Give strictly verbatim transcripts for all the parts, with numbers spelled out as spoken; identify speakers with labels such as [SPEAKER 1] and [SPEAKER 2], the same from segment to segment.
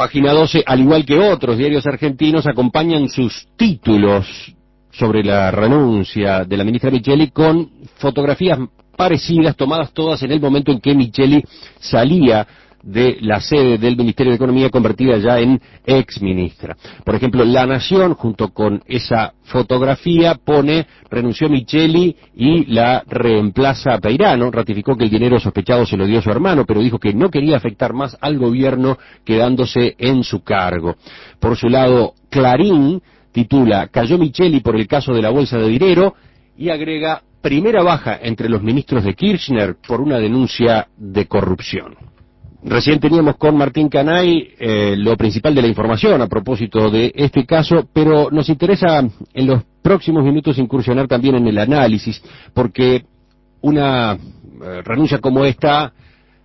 [SPEAKER 1] Página doce, al igual que otros diarios argentinos, acompañan sus títulos sobre la renuncia de la ministra Micheli con fotografías parecidas, tomadas todas en el momento en que Micheli salía de la sede del Ministerio de Economía, convertida ya en exministra. Por ejemplo, La Nación, junto con esa fotografía, pone: renunció Micheli y la reemplaza Peirano. Ratificó que el dinero sospechado se lo dio a su hermano, pero dijo que no quería afectar más al gobierno quedándose en su cargo. Por su lado, Clarín titula: cayó Micheli por el caso de la bolsa de dinero, y agrega: primera baja entre los ministros de Kirchner por una denuncia de corrupción. Recién teníamos con Martín Canay eh, lo principal de la información a propósito de este caso, pero nos interesa en los próximos minutos incursionar también en el análisis, porque una eh, renuncia como esta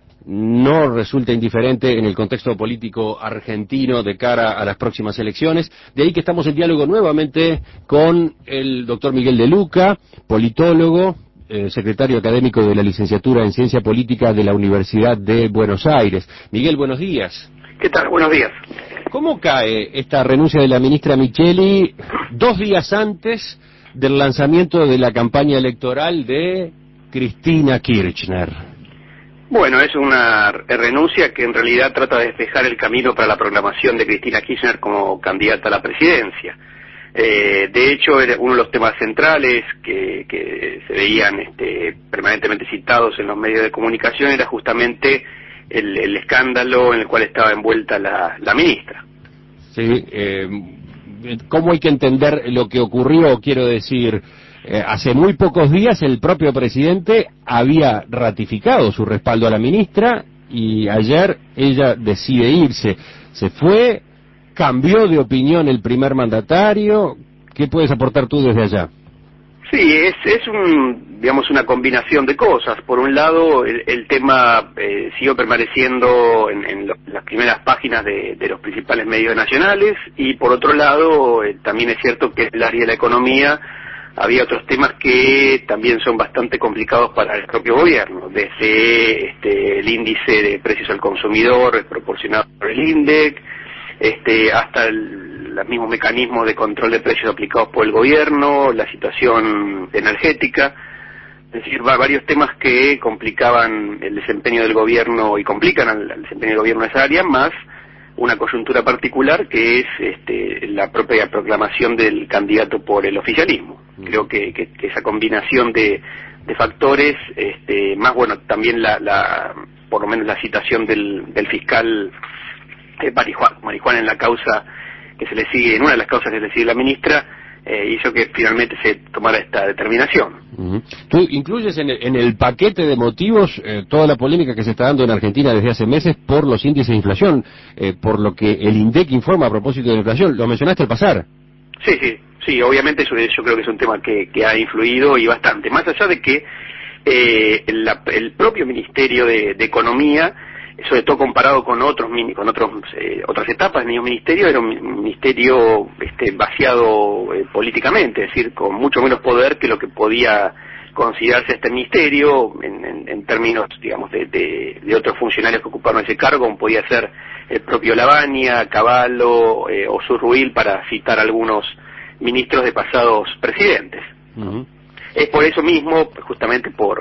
[SPEAKER 1] no resulta indiferente en el contexto político argentino de cara a las próximas elecciones. De ahí que estamos en diálogo nuevamente con el doctor Miguel de Luca, politólogo, Eh, secretario académico de la licenciatura en Ciencia Política de la Universidad de Buenos Aires. Miguel, buenos días.
[SPEAKER 2] ¿Qué tal? Buenos días.
[SPEAKER 1] ¿Cómo cae esta renuncia de la ministra Micheli dos días antes del lanzamiento de la campaña electoral de Cristina Kirchner?
[SPEAKER 2] Bueno, es una renuncia que en realidad trata de despejar el camino para la proclamación de Cristina Kirchner como candidata a la presidencia. Eh, de hecho, era uno de los temas centrales que, que se veían este, permanentemente citados en los medios de comunicación era justamente el, el escándalo en el cual estaba envuelta la, la ministra.
[SPEAKER 1] Sí, eh, ¿cómo hay que entender lo que ocurrió? Quiero decir, eh, hace muy pocos días el propio presidente había ratificado su respaldo a la ministra y ayer ella decide irse. Se fue. ¿Cambió de opinión el primer mandatario? ¿Qué puedes aportar tú desde allá?
[SPEAKER 2] Sí, es, es un, digamos, una combinación de cosas. Por un lado, el, el tema eh, siguió permaneciendo en, en, lo, en las primeras páginas de, de los principales medios nacionales, y por otro lado, eh, también es cierto que en el área de la economía había otros temas que también son bastante complicados para el propio gobierno, desde este, el índice de precios al consumidor proporcionado por el INDEC, Este, hasta el, los mismos mecanismos de control de precios aplicados por el gobierno, la situación energética, es decir, va, varios temas que complicaban el desempeño del gobierno y complican al, al desempeño del gobierno en esa área, más una coyuntura particular que es este, la propia proclamación del candidato por el oficialismo. Mm. Creo que, que, que esa combinación de, de factores, este, más bueno, también la, la, por lo menos la citación del, del fiscal Eh, Marijuán, Marijuán en la causa que se le sigue, en una de las causas que se le sigue a la ministra, eh, hizo que finalmente se tomara esta determinación.
[SPEAKER 1] Uh-huh. Tú incluyes en el, en el paquete de motivos eh, toda la polémica que se está dando en Argentina desde hace meses por los índices de inflación, eh, por lo que el INDEC informa a propósito de la inflación. Lo mencionaste al pasar.
[SPEAKER 2] Sí, sí, sí, obviamente eso, yo creo que es un tema que, que ha influido y bastante, más allá de que eh, la, el propio Ministerio de, de Economía, sobre todo comparado con otros con otros eh, otras etapas del mismo ministerio, era un ministerio este, vaciado eh, políticamente, es decir, con mucho menos poder que lo que podía considerarse este ministerio en, en, en términos, digamos, de, de, de otros funcionarios que ocuparon ese cargo, como podía ser el propio Lavagna, Cavallo eh, o Surruil, para citar algunos ministros de pasados presidentes. Uh-huh. Es por eso mismo, justamente por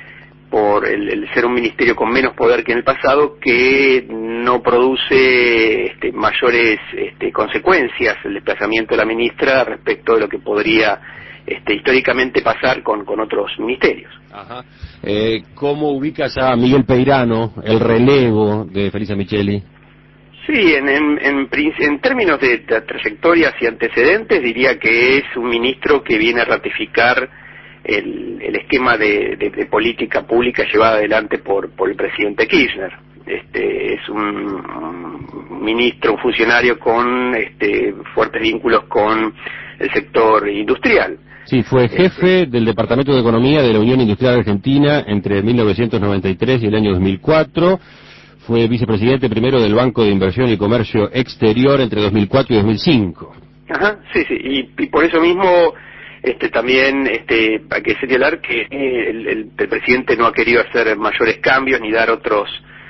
[SPEAKER 2] por el, el ser un ministerio con menos poder que en el pasado, que no produce este, mayores este, consecuencias el desplazamiento de la ministra respecto de lo que podría este, históricamente pasar con, con otros ministerios.
[SPEAKER 1] Ajá. Eh, ¿Cómo ubicas a Miguel Peirano, el relevo de Felisa Micheli?
[SPEAKER 2] Sí, en, en, en, en términos de, de trayectorias y antecedentes, diría que es un ministro que viene a ratificar El, el esquema de, de, de política pública llevada adelante por, por el presidente Kirchner. Este, es un, un ministro, un funcionario con este, fuertes vínculos con el sector industrial.
[SPEAKER 1] Sí, fue jefe este, del Departamento de Economía de la Unión Industrial Argentina entre mil novecientos noventa y tres y el año dos mil cuatro. Fue vicepresidente primero del Banco de Inversión y Comercio Exterior entre dos mil cuatro y dos mil cinco.
[SPEAKER 2] Ajá, sí, sí, y, y por eso mismo Este, también este, hay que señalar que el, el, el presidente no ha querido hacer mayores cambios ni dar otros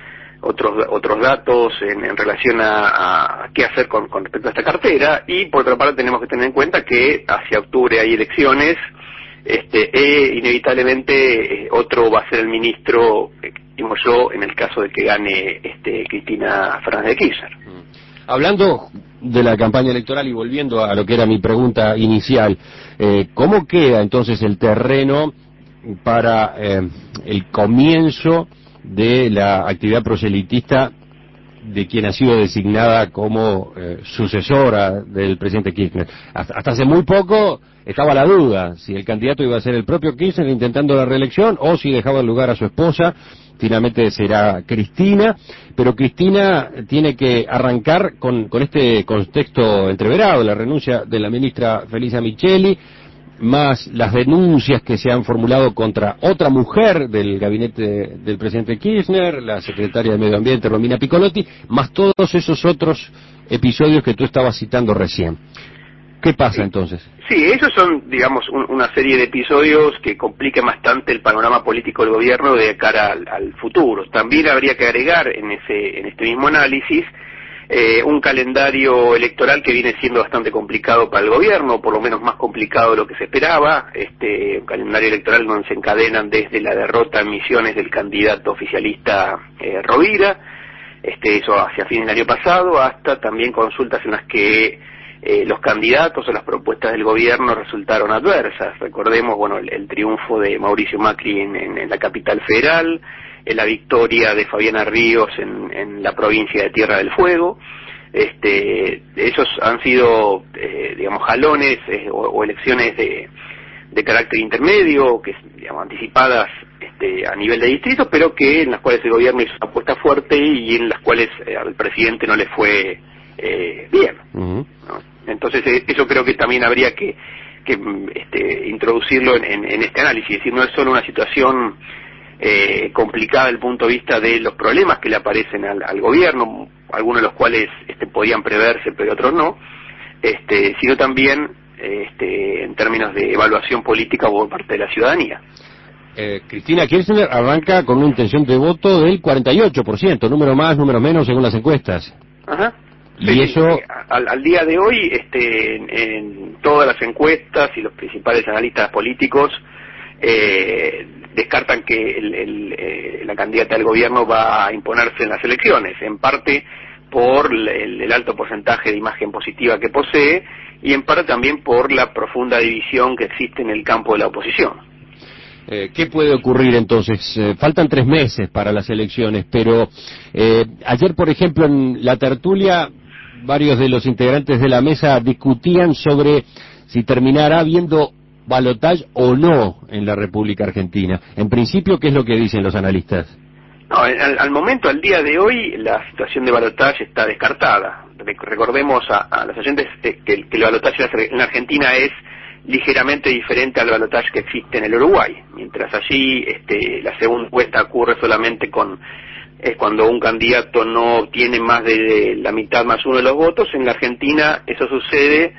[SPEAKER 2] otros otros datos en, en relación a, a qué hacer con, con respecto a esta cartera, y por otra parte tenemos que tener en cuenta que hacia octubre hay elecciones, este e inevitablemente eh, otro va a ser el ministro, eh, digo yo, en el caso de que gane este Cristina Fernández de Kirchner.
[SPEAKER 1] Hablando de la campaña electoral y volviendo a lo que era mi pregunta inicial, eh, ¿cómo queda entonces el terreno para eh, el comienzo de la actividad proselitista de quien ha sido designada como eh, sucesora del presidente Kirchner? Hasta, hasta hace muy poco estaba la duda si el candidato iba a ser el propio Kirchner intentando la reelección o si dejaba el lugar a su esposa. Finalmente será Cristina, pero Cristina tiene que arrancar con, con este contexto entreverado, la renuncia de la ministra Felisa Micheli, más las denuncias que se han formulado contra otra mujer del gabinete del presidente Kirchner, la secretaria de Medio Ambiente Romina Piccolotti, más todos esos otros episodios que tú estabas citando recién. ¿Qué pasa
[SPEAKER 2] Sí.
[SPEAKER 1] entonces?
[SPEAKER 2] Sí, esos son, digamos, un, una serie de episodios que complican bastante el panorama político del gobierno de cara al, al futuro. También habría que agregar en ese en este mismo análisis eh, un calendario electoral que viene siendo bastante complicado para el gobierno, por lo menos más complicado de lo que se esperaba. Este un calendario electoral donde se encadenan desde la derrota en Misiones del candidato oficialista eh, Rovira, este eso hacia fin del año pasado, hasta también consultas en las que Eh, los candidatos o las propuestas del gobierno resultaron adversas. Recordemos, bueno, el, el triunfo de Mauricio Macri en, en, en la capital federal, eh, la victoria de Fabiana Ríos en, en la provincia de Tierra del Fuego. Este, esos han sido, eh, digamos, jalones eh, o, o elecciones de, de carácter intermedio, que digamos, anticipadas este, a nivel de distrito, pero que en las cuales el gobierno hizo una apuesta fuerte y en las cuales eh, al presidente no le fue eh, bien. Uh-huh. ¿No? Entonces eh, eso creo que también habría que, que este, introducirlo en, en, en este análisis, es decir, no es solo una situación eh, complicada desde el punto de vista de los problemas que le aparecen al, al gobierno, algunos de los cuales este, podían preverse pero otros no, este, sino también este, en términos de evaluación política por parte de la ciudadanía.
[SPEAKER 1] Eh, Cristina Kirchner arranca con una intención de voto del cuarenta y ocho por ciento, número más, número menos según las encuestas.
[SPEAKER 2] Ajá.
[SPEAKER 1] Y
[SPEAKER 2] sí,
[SPEAKER 1] eso...
[SPEAKER 2] Sí, al, al día de hoy, este, en, en todas las encuestas y los principales analistas políticos eh, descartan que el, el, eh, la candidata del gobierno va a imponerse en las elecciones, en parte por el, el alto porcentaje de imagen positiva que posee y en parte también por la profunda división que existe en el campo de la oposición.
[SPEAKER 1] Eh, ¿Qué puede ocurrir entonces? Eh, faltan tres meses para las elecciones, pero eh, ayer, por ejemplo, en la tertulia, varios de los integrantes de la mesa discutían sobre si terminará habiendo balotaje o no en la República Argentina. En principio, ¿qué es lo que dicen los analistas?
[SPEAKER 2] No, al, al momento, al día de hoy, la situación de balotaje está descartada. Recordemos a, a los oyentes que, que el balotaje en la Argentina es ligeramente diferente al balotaje que existe en el Uruguay. Mientras allí este, la segunda encuesta ocurre solamente con eh, cuando un candidato no obtiene más de, de la mitad más uno de los votos, en la Argentina eso sucede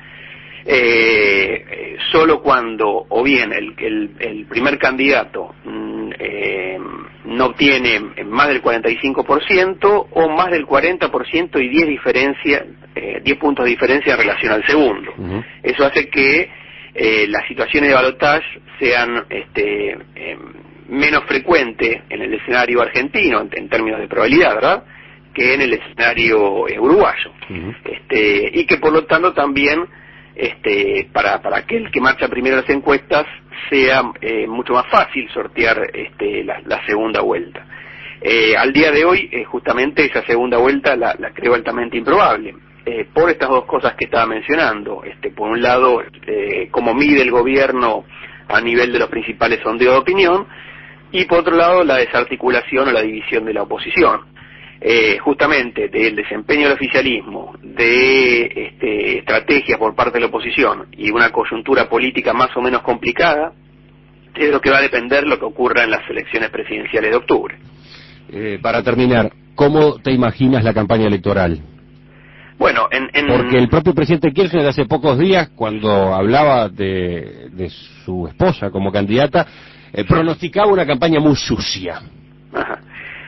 [SPEAKER 2] eh, solo cuando o bien el, el, el primer candidato mm, eh, no obtiene más del cuarenta y cinco por ciento o más del cuarenta por ciento y diez diferencia, eh, diez puntos de diferencia en relación al segundo. Uh-huh. Eso hace que eh, las situaciones de balotaje sean este, eh, menos frecuentes en el escenario argentino en, en términos de probabilidad, ¿verdad?, que en el escenario eh, uruguayo. Uh-huh. Este, y que por lo tanto también este, para, para aquel que marcha primero en las encuestas sea eh, mucho más fácil sortear este, la, la segunda vuelta. Eh, al día de hoy, eh, justamente esa segunda vuelta la, la creo altamente improbable, eh, por estas dos cosas que estaba mencionando. Este, por un lado, eh, cómo mide el gobierno a nivel de los principales sondeos de opinión, y por otro lado, la desarticulación o la división de la oposición. Eh, justamente del desempeño del oficialismo, de este, estrategias por parte de la oposición y una coyuntura política más o menos complicada, es lo que va a depender lo que ocurra en las elecciones presidenciales de octubre.
[SPEAKER 1] Eh, para terminar, ¿cómo te imaginas la campaña electoral?
[SPEAKER 2] Bueno, en, en...
[SPEAKER 1] Porque el propio presidente Kirchner hace pocos días, cuando hablaba de, de su esposa como candidata, eh, pronosticaba una campaña muy sucia.
[SPEAKER 2] Ajá. Bueno,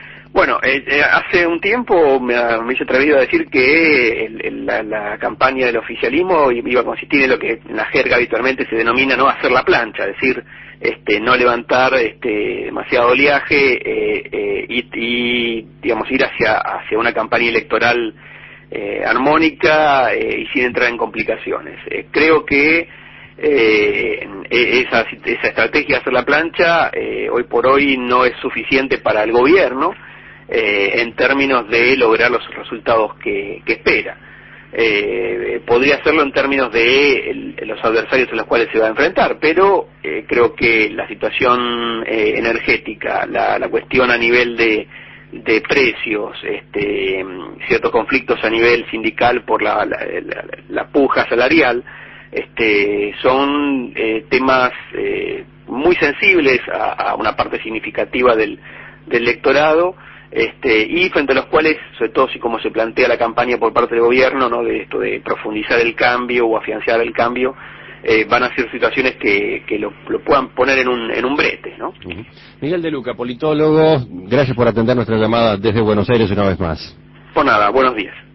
[SPEAKER 2] Bueno, eh, eh, hace un tiempo me, me hice atrevido a decir que el, el, la, la campaña del oficialismo iba a consistir en lo que en la jerga habitualmente se denomina no hacer la plancha, es decir, este, no levantar este, demasiado oleaje eh, eh, y, y, digamos, ir hacia, hacia una campaña electoral eh, armónica eh, y sin entrar en complicaciones. Eh, creo que Eh, esa, esa estrategia de hacer la plancha eh, hoy por hoy no es suficiente para el gobierno eh, en términos de lograr los resultados que, que espera. Eh, podría hacerlo en términos de el, los adversarios a los cuales se va a enfrentar, pero eh, creo que la situación eh, energética, la, la cuestión a nivel de, de precios, este, ciertos conflictos a nivel sindical por la, la, la, la puja salarial, Este, son eh, temas eh, muy sensibles a, a una parte significativa del, del electorado, este, y frente a los cuales, sobre todo si como se plantea la campaña por parte del gobierno, ¿no?, de esto de profundizar el cambio o afianzar el cambio, eh, van a ser situaciones que, que lo, lo puedan poner en un, en un brete, ¿no?
[SPEAKER 1] Uh-huh. Miguel De Luca, politólogo, gracias por atender nuestra llamada desde Buenos Aires una vez más.
[SPEAKER 2] Por nada, buenos días.